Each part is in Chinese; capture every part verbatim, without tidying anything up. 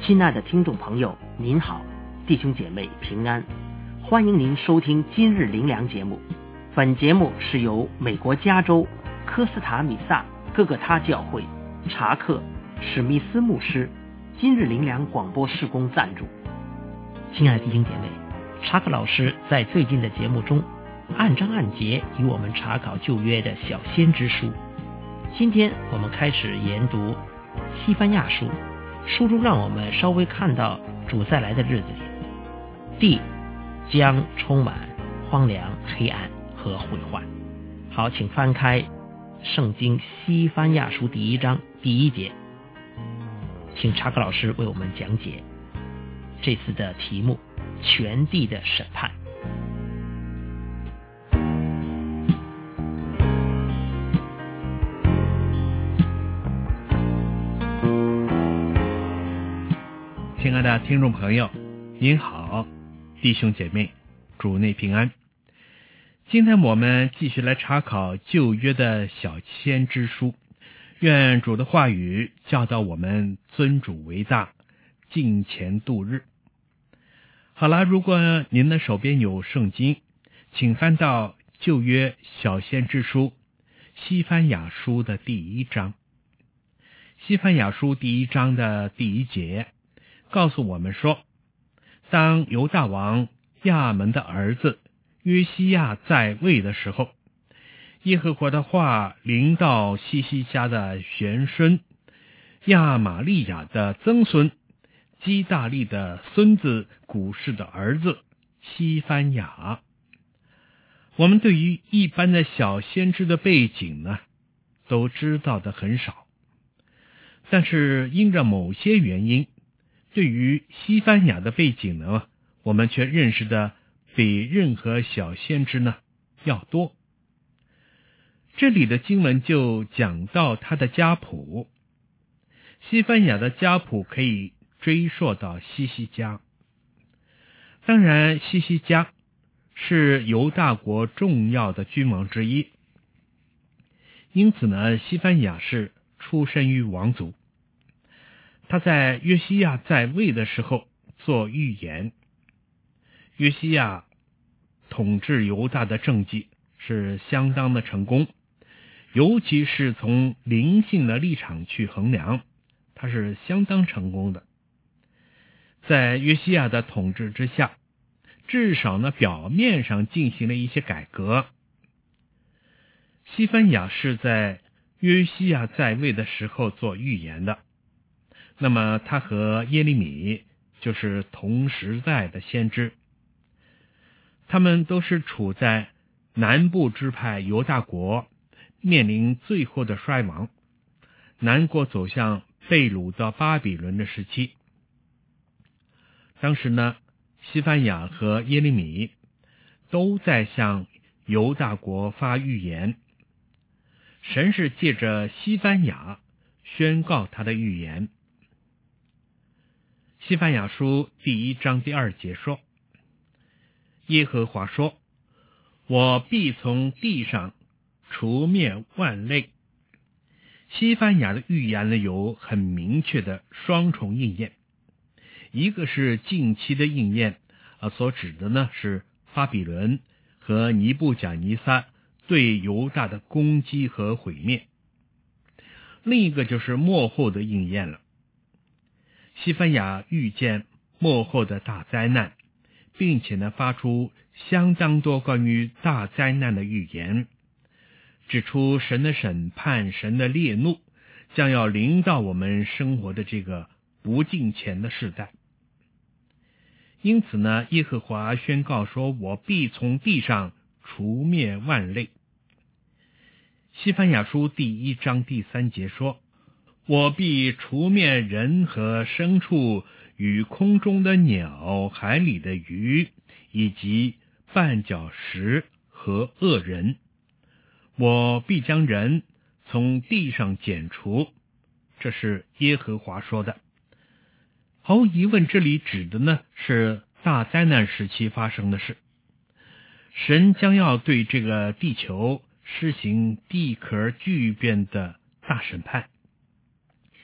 亲爱的听众朋友，您好，弟兄姐妹平安，欢迎您收听今日灵粮节目。本节目是由美国加州科斯塔米萨各个他教会查克史密斯牧师今日灵粮广播事工赞助。亲爱的弟兄姐妹，查克老师在最近的节目中按章按节与我们查考旧约的小先知书。今天我们开始研读西番雅书，书中让我们稍微看到主再来的日子里，地将充满荒凉、黑暗和毁坏。好，请翻开圣经西番雅书第一章第一节，请查克老师为我们讲解这次的题目：全地的审判。 亲爱的听众朋友，您好，弟兄姐妹，主内平安。今天我们继续来查考旧约的小先知书，愿主的话语教导我们尊主为大，敬虔度日。好了，如果您的手边有圣经，请翻到旧约小先知书西番雅书的第一章。西番雅书第一章的第一节告诉我们说，当犹大王亚门的儿子约西亚在位的时候，耶和华的话临到西西家的玄孙亚玛利亚的曾孙基大利的孙子古士的儿子西番雅。我们对于一般的小先知的背景呢，都知道的很少，但是因着某些原因，对于西番雅的背景呢，我们却认识的比任何小先知呢要多。这里的经文就讲到他的家谱，西番雅的家谱可以追溯到西西家。当然，西西家是犹大国重要的君王之一，因此呢，西番雅是出身于王族。他在约西亚在位的时候做预言，约西亚统治犹大的政绩是相当的成功，尤其是从灵性的立场去衡量，他是相当成功的。在约西亚的统治之下，至少呢表面上进行了一些改革。西番雅是在约西亚在位的时候做预言的，那么他和耶利米就是同时代的先知，他们都是处在南部支派犹大国面临最后的衰亡，南国走向被掳到巴比伦的时期。当时呢，西番雅和耶利米都在向犹大国发预言，神是借着西番雅宣告他的预言。西番雅书第一章第二节说，耶和华说，我必从地上除灭万类。西番雅的预言呢有很明确的双重应验，一个是近期的应验，啊，所指的呢是巴比伦和尼布甲尼撒对犹大的攻击和毁灭，另一个就是末后的应验了。西番雅预见末后的大灾难，并且呢发出相当多关于大灾难的预言，指出神的审判、神的烈怒将要临到我们生活的这个不敬虔的世代。因此呢，耶和华宣告说，我必从地上除灭万类。西番雅书第一章第三节说，我必除灭人和牲畜与空中的鸟、海里的鱼，以及绊脚石和恶人。我必将人从地上剪除。这是耶和华说的。毫无疑问，这里指的呢是大灾难时期发生的事。神将要对这个地球施行地壳巨变的大审判。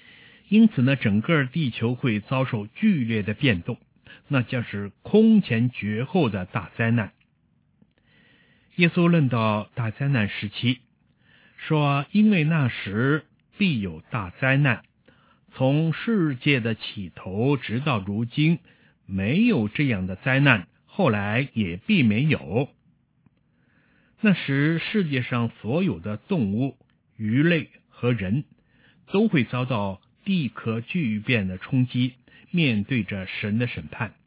因此呢，整个地球会遭受剧烈的变动，那将是空前绝后的大灾难。耶稣论到大灾难时期，说因为那时必有大灾难，从世界的起头直到如今，没有这样的灾难，后来也必没有。那时世界上所有的动物、鱼类和人都会遭到地壳巨变的冲击，面对着神的审判。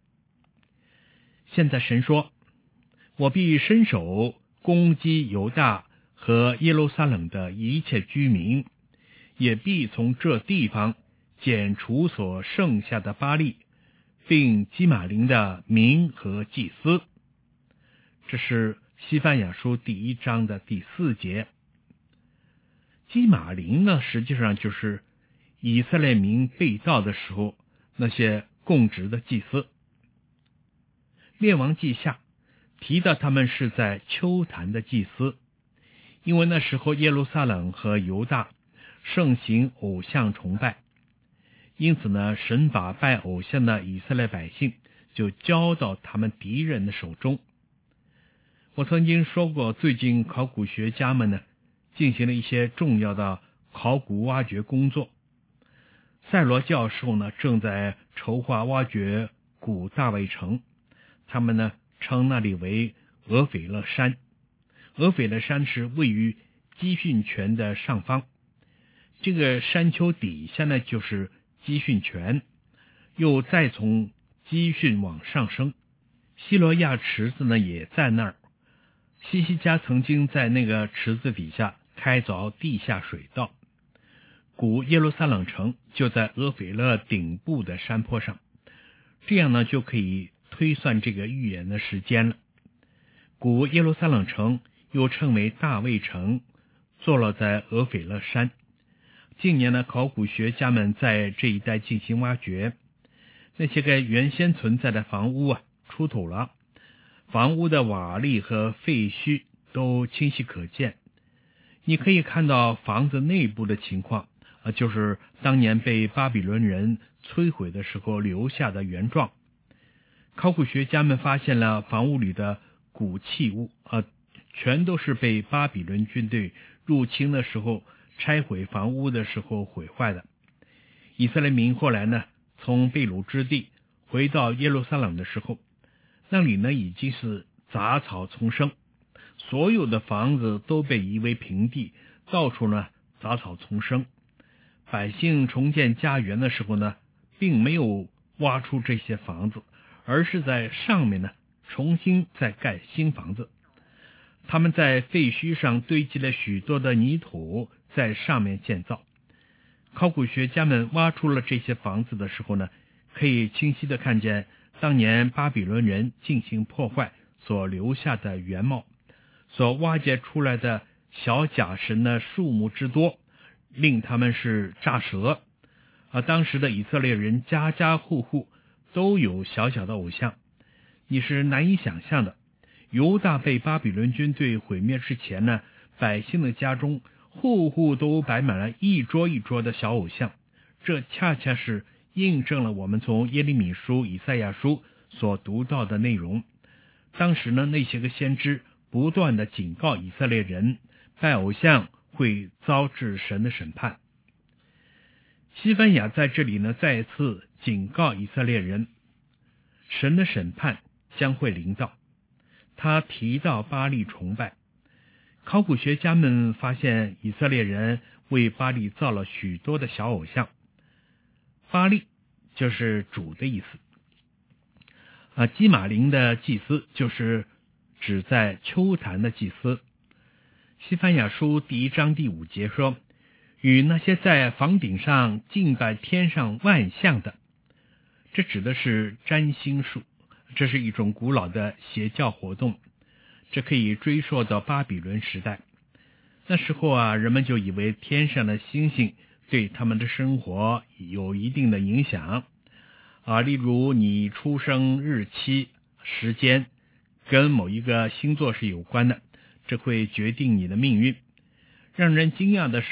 现在神说，我必伸手攻击犹大和耶路撒冷的一切居民，也必从这地方剪除所剩下的巴力，并基马林的民和祭司。这是西番雅书第一章的第四节。基马林呢，实际上就是以色列民被盗的时候那些供职的祭司。列王记下提到他们是在丘坛的祭司，因为那时候耶路撒冷和犹大盛行偶像崇拜，因此呢，神把拜偶像的以色列百姓就交到他们敌人的手中。我曾经说过，最近考古学家们呢进行了一些重要的考古挖掘工作。塞罗教授呢正在筹划挖掘古大卫城，他们呢称那里为俄斐勒山。俄斐勒山是位于基训泉的上方，这个山丘底下呢就是基训泉，又再从基训往上升。希罗亚池子呢也在那儿，西西家曾经在那个池子底下开凿地下水道。古耶路撒冷城就在俄斐勒顶部的山坡上，这样呢就可以推算这个预言的时间了。古耶路撒冷城又称为大卫城，坐落在俄斐勒山。近年呢，考古学家们在这一带进行挖掘，那些个原先存在的房屋啊出土了，房屋的瓦砾和废墟都清晰可见。你可以看到房子内部的情况，呃，就是当年被巴比伦人摧毁的时候留下的原状。考古学家们发现了房屋里的古器物，呃，全都是被巴比伦军队入侵的时候拆毁房屋的时候毁坏的。以色列民后来呢，从被掳之地回到耶路撒冷的时候，那里呢已经是杂草丛生，所有的房子都被夷为平地，到处呢杂草丛生。百姓重建家园的时候呢，并没有挖出这些房子，而是在上面呢重新再盖新房子。他们在废墟上堆积了许多的泥土，在上面建造。考古学家们挖出了这些房子的时候呢，可以清晰地看见当年巴比伦人进行破坏所留下的原貌。所挖掘出来的小假神的数目之多，令他们是炸舌。而当时的以色列人家家户户都有小小的偶像，你是难以想象的。犹大被巴比伦军队毁灭之前呢，百姓的家中户户都摆满了一桌一桌的小偶像，这恰恰是印证了我们从耶利米书、以赛亚书所读到的内容。当时呢，那些个先知不断的警告以色列人，拜偶像会遭致神的审判。西番雅在这里呢，再次警告以色列人，神的审判将会临到。他提到巴力崇拜，考古学家们发现以色列人为巴力造了许多的小偶像。巴力就是主的意思，啊，基马林的祭司就是指在丘坛的祭司。西番雅书第一章第五节说，与那些在房顶上敬拜天上万象的，这指的是占星术，这是一种古老的邪教活动，这可以追溯到巴比伦时代。那时候啊，人们就以为天上的星星对他们的生活有一定的影响啊，例如你出生日期、时间跟某一个星座是有关的，这会决定你的命运。让人惊讶的是，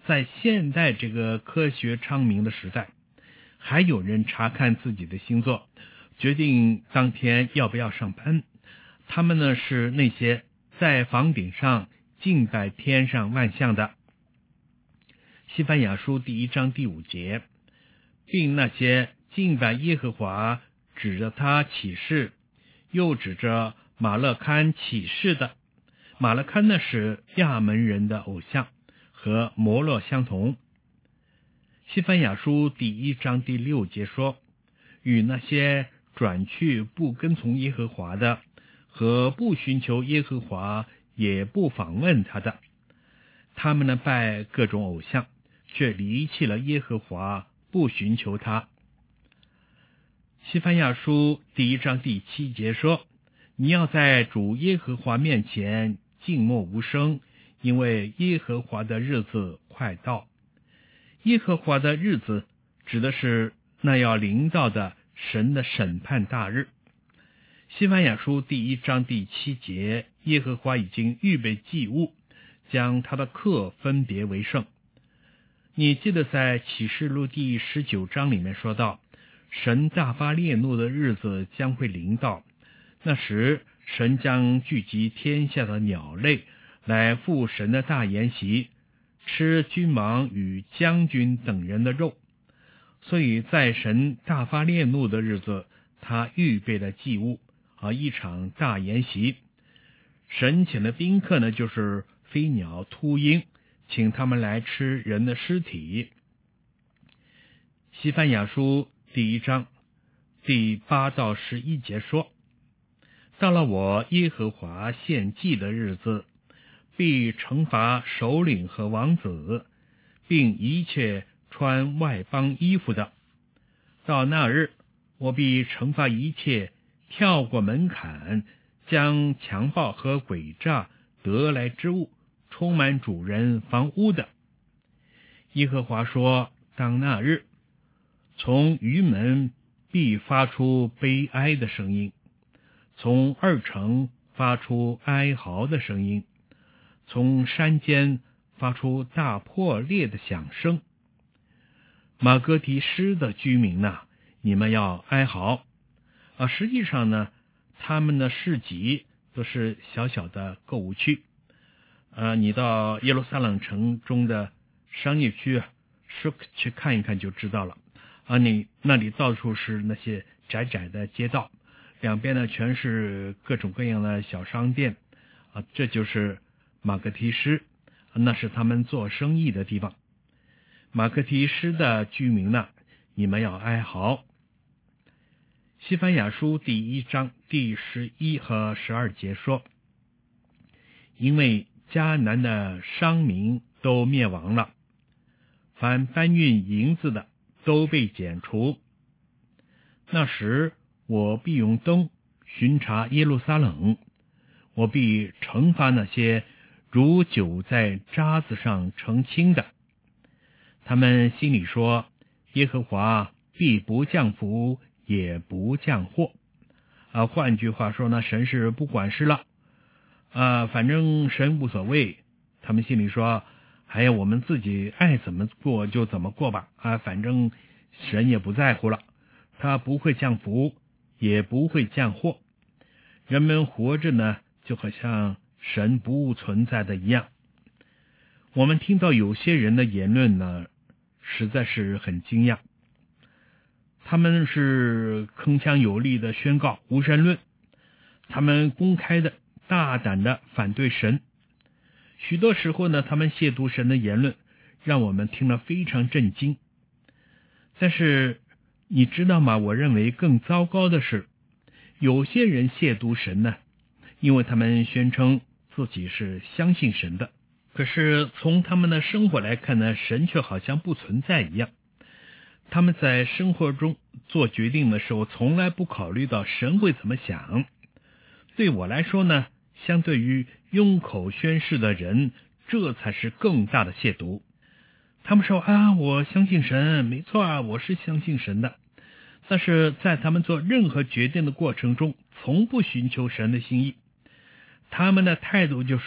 在现代这个科学昌明的时代，还有人查看自己的星座，决定当天要不要上班。他们呢是那些在房顶上敬拜天上万象的。西番雅书第一章第五节，并那些敬拜耶和华指着他起誓，又指着马勒堪起誓的。马勒堪呢是亚门人的偶像，和摩洛相同。西番雅书第一章第六节说，与那些转去不跟从耶和华的，和不寻求耶和华也不访问他的，他们呢拜各种偶像，却离弃了耶和华，不寻求他。西番雅书第一章第七节说，你要在主耶和华面前静默无声，因为耶和华的日子快到。耶和华的日子指的是那要临到的神的审判大日。西番雅书第一章第七节，耶和华已经预备祭物，将他的客分别为圣。你记得在启示录第十九章里面说到，神大发烈怒的日子将会临到，那时神将聚集天下的鸟类来赴神的大筵席，吃君王与将军等人的肉。所以在神大发烈怒的日子，他预备了祭物啊，一场大筵席。神请的宾客呢，就是飞鸟秃鹰，请他们来吃人的尸体。西番雅书第一章第八到十一节说，到了我耶和华献祭的日子，必惩罚首领和王子，并一切穿外邦衣服的。到那日，我必惩罚一切跳过门槛，将强暴和诡诈得来之物充满主人房屋的。耶和华说，当那日，从鱼门必发出悲哀的声音，从二城发出哀嚎的声音，从山间发出大破裂的响声。马哥提施的居民呢，你们要哀嚎啊！实际上呢，他们的市集都是小小的购物区。呃，你到耶路撒冷城中的商业区啊，去看一看就知道了啊！你那里到处是那些窄窄的街道，两边呢全是各种各样的小商店啊，这就是马哥提施，那是他们做生意的地方。马哥提施的居民呢，你们要哀嚎。西番雅书第一章第十一和十二节说，因为迦南的商民都灭亡了，凡搬运银子的都被剪除。那时我必用灯巡查耶路撒冷，我必惩罚那些如酒在渣子上澄清的。他们心里说，耶和华必不降福，也不降祸。啊，换句话说呢，神是不管事了。啊，反正神无所谓。他们心里说，哎呀，我们自己爱怎么过就怎么过吧。啊，反正神也不在乎了，他不会降福，也不会降祸。人们活着呢，就好像神不存在的一样。我们听到有些人的言论呢，实在是很惊讶。他们是铿锵有力的宣告无神论，他们公开的大胆的反对神。许多时候呢，他们亵渎神的言论让我们听了非常震惊。但是你知道吗？我认为更糟糕的是，有些人亵渎神呢，因为他们宣称自己是相信神的，可是从他们的生活来看呢，神却好像不存在一样。他们在生活中做决定的时候，从来不考虑到神会怎么想。对我来说呢，相对于拥口宣誓的人，这才是更大的亵渎。他们说啊，我相信神，没错啊，我是相信神的。但是在他们做任何决定的过程中，从不寻求神的心意。他们的态度就是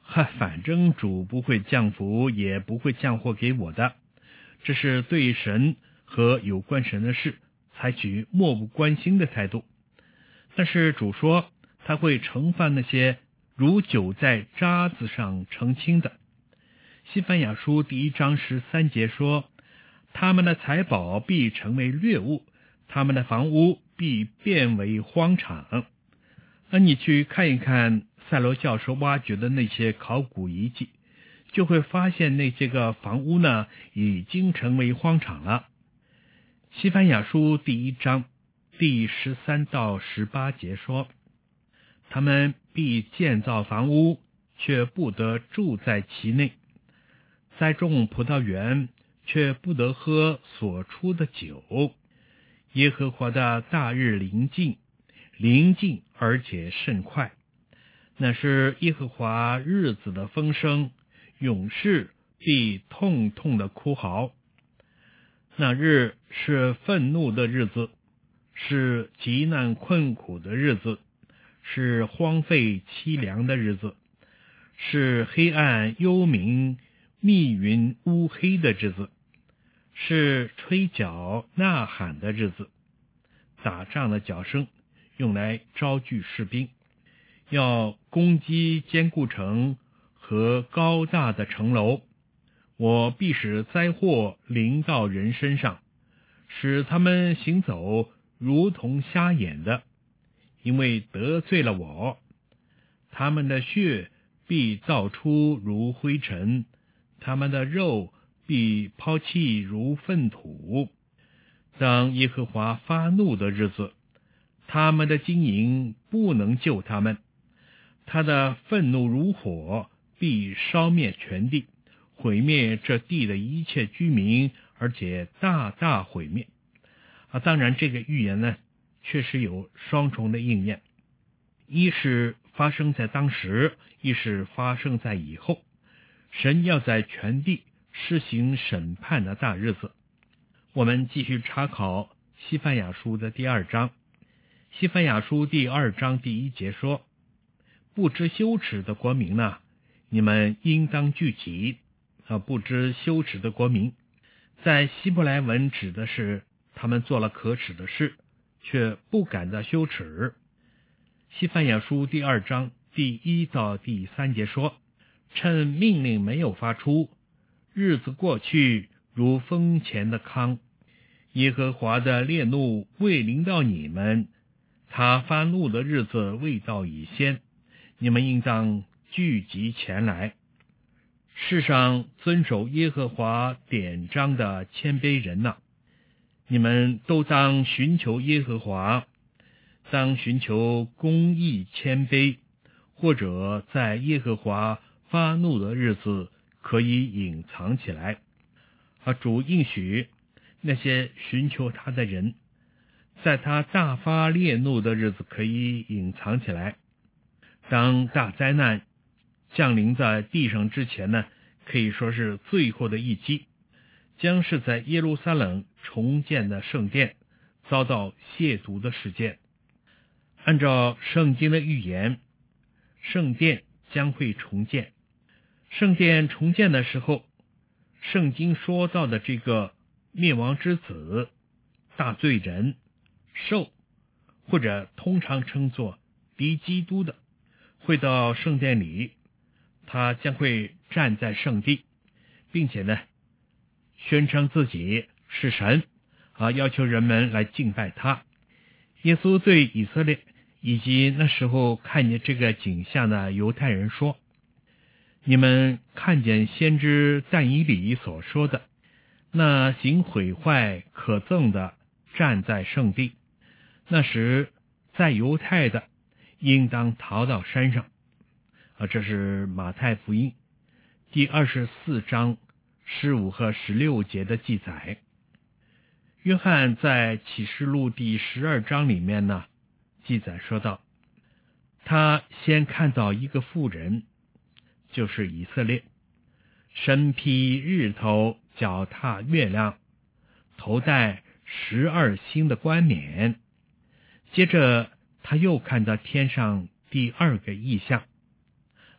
反正主不会降福，也不会降祸给我的。这是对神和有关神的事采取漠不关心的态度。但是主说他会惩罚那些如酒在渣子上澄清的。西番雅书第一章十三节说，他们的财宝必成为掠物，他们的房屋必变为荒场。而你去看一看塞罗教授挖掘的那些考古遗迹，就会发现那些个房屋呢已经成为荒场了。西番雅书第一章第十三到十八节说，他们必建造房屋，却不得住在其内，栽种葡萄园，却不得喝所出的酒。耶和华的大日临近，临近而且甚快，那是耶和华日子的风声，勇士必痛痛的哭嚎。那日是愤怒的日子，是极难困苦的日子，是荒废凄凉的日子，是黑暗幽冥密云乌黑的日子，是吹角呐喊的日子。打仗的角声用来招聚士兵，要攻击坚固城和高大的城楼。我必使灾祸临到人身上，使他们行走如同瞎眼的，因为得罪了我。他们的血必倒出如灰尘，他们的肉必抛弃如粪土。当耶和华发怒的日子，他们的经营不能救他们，他的愤怒如火，必烧灭全地，毁灭这地的一切居民，而且大大毁灭。啊，当然这个预言呢，确实有双重的应验，一是发生在当时，一是发生在以后。神要在全地施行审判的大日子。我们继续查考西番雅书的第二章。西番雅书第二章第一节说，不知羞耻的国民呢，你们应当聚集。啊，不知羞耻的国民，在希伯来文指的是他们做了可耻的事，却不感到羞耻。西番雅书第二章第一到第三节说，趁命令没有发出，日子过去如风前的糠，耶和华的烈怒未临到你们，他发怒的日子未到以先，你们应当聚集前来。世上遵守耶和华典章的谦卑人呐、啊，你们都当寻求耶和华，当寻求公义谦卑，或者在耶和华发怒的日子可以隐藏起来。啊，主应许那些寻求他的人，在他大发烈怒的日子可以隐藏起来。当大灾难降临在地上之前呢，可以说是最后的一击，将是在耶路撒冷重建的圣殿遭到亵渎的事件。按照圣经的预言，圣殿将会重建。圣殿重建的时候，圣经说到的这个灭亡之子、大罪人、兽，或者通常称作敌基督的，会到圣殿里，他将会站在圣地，并且呢，宣称自己是神，啊，要求人们来敬拜他。耶稣对以色列以及那时候看见这个景象的犹太人说，你们看见先知但以理所说的，那行毁坏可憎的站在圣地，那时在犹太的应当逃到山上。啊，这是马太福音第二十四章十五和十六节的记载。约翰在启示录第十二章里面呢，记载说到，他先看到一个妇人，就是以色列，身披日头，脚踏月亮，头戴十二星的冠冕。接着他又看到天上第二个异象，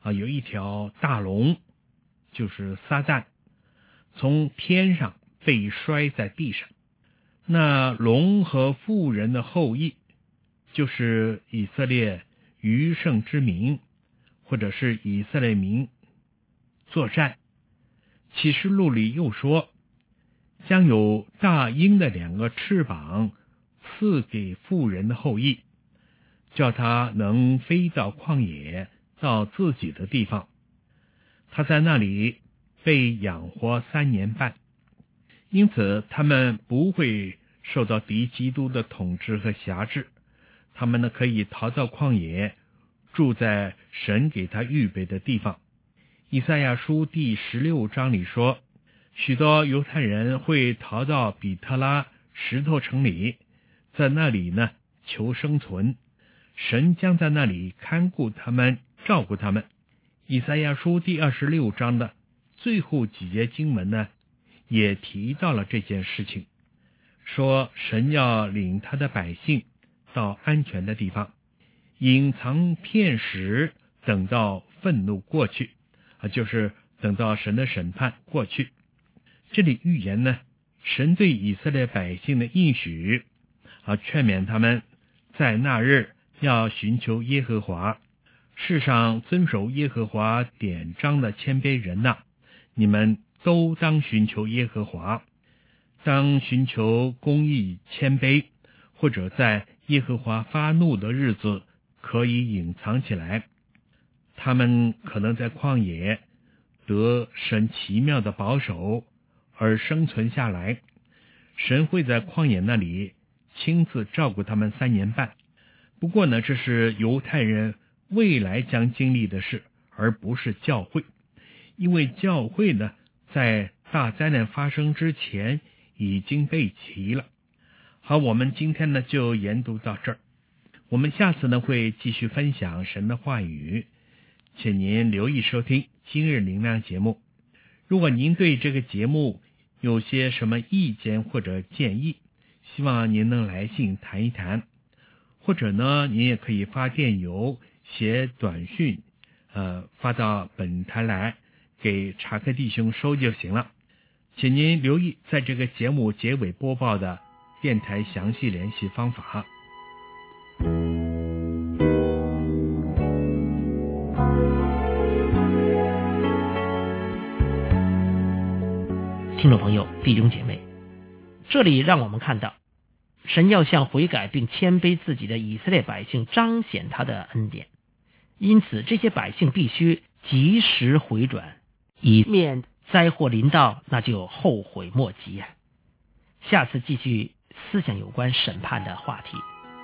啊，有一条大龙，就是撒旦，从天上被摔在地上。那龙和妇人的后裔，就是以色列余剩之民，或者是以色列民作战。启示录里又说，将有大鹰的两个翅膀赐给妇人的后裔，叫他能飞到旷野，到自己的地方。他在那里被养活三年半，因此他们不会受到敌基督的统治和辖制。他们呢，可以逃到旷野，住在神给他预备的地方。以赛亚书第十六章里说，许多犹太人会逃到比特拉石头城里，在那里呢求生存，神将在那里看顾他们，照顾他们。以赛亚书第二十六章的最后几节经文呢，也提到了这件事情，说神要领他的百姓到安全的地方，隐藏片时，等到愤怒过去，啊，就是等到神的审判过去。这里预言呢，神对以色列百姓的应许，啊，劝勉他们在那日要寻求耶和华。世上遵守耶和华典章的谦卑人呐、啊，你们都当寻求耶和华，当寻求公义谦卑，或者在耶和华发怒的日子可以隐藏起来。他们可能在旷野得神奇妙的保守而生存下来，神会在旷野那里亲自照顾他们三年半。不过呢，这是犹太人未来将经历的事，而不是教会，因为教会呢，在大灾难发生之前已经被齐了。好，我们今天呢就研读到这儿，我们下次呢会继续分享神的话语，请您留意收听今日灵粮节目。如果您对这个节目有些什么意见或者建议，希望您能来信谈一谈，或者呢，您也可以发电邮、写短讯，呃，发到本台来给查克弟兄收就行了。请您留意在这个节目结尾播报的电台详细联系方法。 听众朋友、弟兄姐妹，这里让我们看到，神要向悔改并谦卑自己的以色列百姓彰显他的恩典，因此这些百姓必须及时回转，以免灾祸临到，那就后悔莫及啊！下次继续思想有关审判的话题。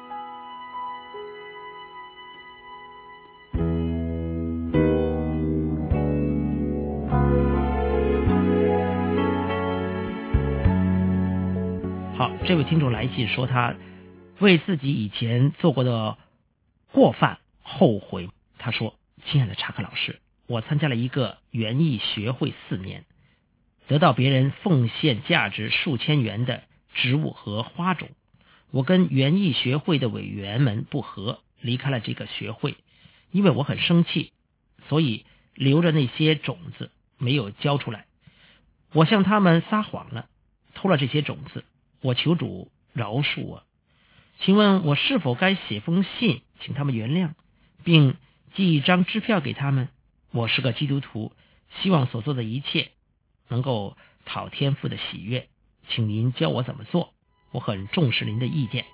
好，这位听众来信说他为自己以前做过的过犯后悔。他说，亲爱的查克老师，我参加了一个园艺学会四年，得到别人奉献价值数千元的植物和花种。我跟园艺学会的委员们不和，离开了这个学会。因为我很生气，所以留着那些种子没有交出来。我向他们撒谎了，偷了这些种子。我求主饶恕我，请问我是否该写封信请他们原谅，并寄一张支票给他们？我是个基督徒，希望所做的一切能够讨天父的喜悦，请您教我怎么做，我很重视您的意见。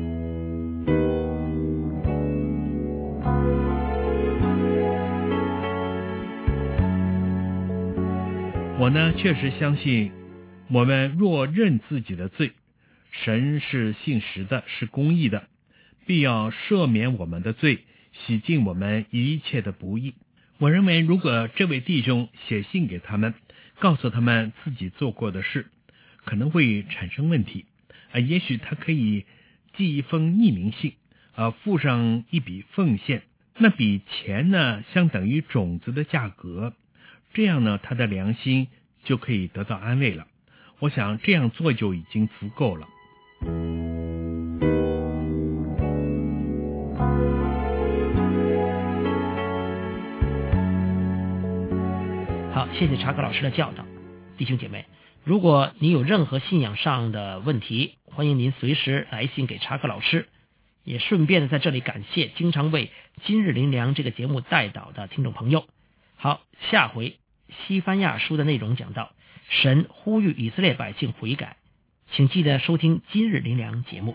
我呢确实相信，我们若认自己的罪，神是信实的，是公义的，必要赦免我们的罪，洗净我们一切的不义。我认为，如果这位弟兄写信给他们，告诉他们自己做过的事，可能会产生问题啊。也许他可以寄一封匿名信啊，附上一笔奉献，那笔钱呢，相等于种子的价格。这样呢，他的良心就可以得到安慰了。我想这样做就已经足够了。 好，谢谢查克老师的教导。弟兄姐妹，如果你有任何信仰上的问题，欢迎您随时来信给查克老师。也顺便的在这里感谢经常为今日灵粮这个节目代祷的听众朋友。好，下回西番雅书的内容讲到神呼吁以色列百姓悔改，请记得收听今日灵粮节目。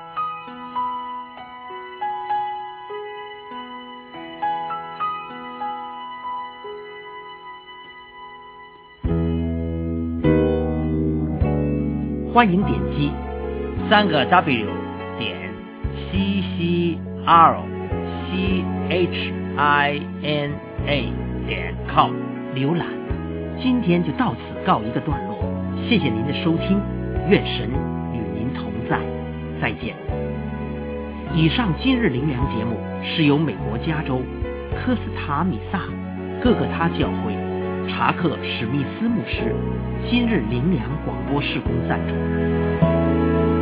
欢迎点击三个 W 点 C C R C H I N A 点 com 浏览。今天就到此告一个段落，谢谢您的收听，愿神与您同在，再见。以上今日灵粮节目是由美国加州科斯塔米萨各个他教会查克史密斯牧师今日灵粮广播事工赞助。